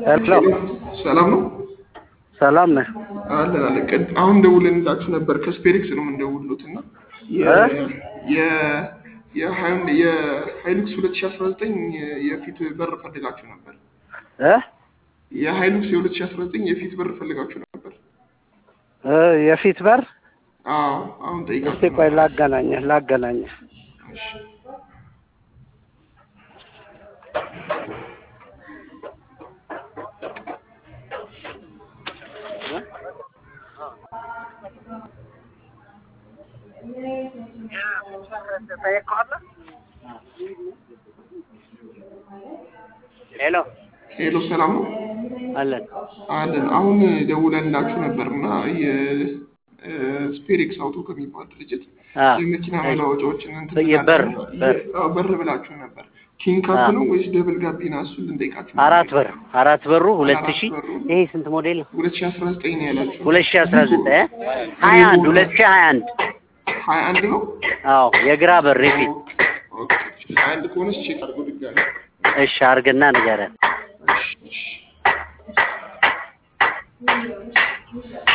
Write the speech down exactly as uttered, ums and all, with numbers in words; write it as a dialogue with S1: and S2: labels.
S1: ሄሎ
S2: ሰላም ነው
S1: ሰላም ነህ
S2: አለን አለ ቀድ አሁን ደውልንላችሁ ነበር ከስፔሪክስ ነው እንደውሉትና የ የ የሃይም የሃይሉክስ ሁለት ሺህ አስራ ዘጠኝ የፊት በር ፈልጋችሁ ነበር
S1: እ
S2: የሃይሉክስ ሁለት ሺህ አስራ ዘጠኝ የፊት በር ፈልጋችሁ ነበር
S1: እ የፊት በር
S2: አዎ አሁን ጠይቃችሁ
S1: እስቲ ቆይ ላገናኘህ ላገናኘህ
S2: እሺ
S1: ሄሎ
S2: ሄሎ ሰላም ነው
S1: አለን
S2: አለን አሁን ደውለንላችሁ ነበርና የስፔሪክስ አውቶ ከሚባል ድርጅት የመኪና መለዋወጫዎችን እንትን
S1: በር
S2: በር ብላችሁ ነበር ኪንግ ካፕ ነው ወይስ ደብል ጋቢና እሱን ልንጠይቃችሁ
S1: አራት በር አራት በሩ ሁለት ሺህ ይሄ ስንት ሞዴል
S2: ሁለት ሺህ አስራ ዘጠኝ ነው ያላችሁ
S1: ሁለት ሺህ አስራ ዘጠኝ ሀያ አንድ ሁለት ሺህ ሀያ አንድ
S2: ሀያ አንድ ነው
S1: አዎ የግራ በር የፊት
S2: ኦኬ ሀያ አንድ ከሆነስ ቼክ አድርጎ ድጋሚ
S1: እሺ አርግና ንገረን
S2: እሺ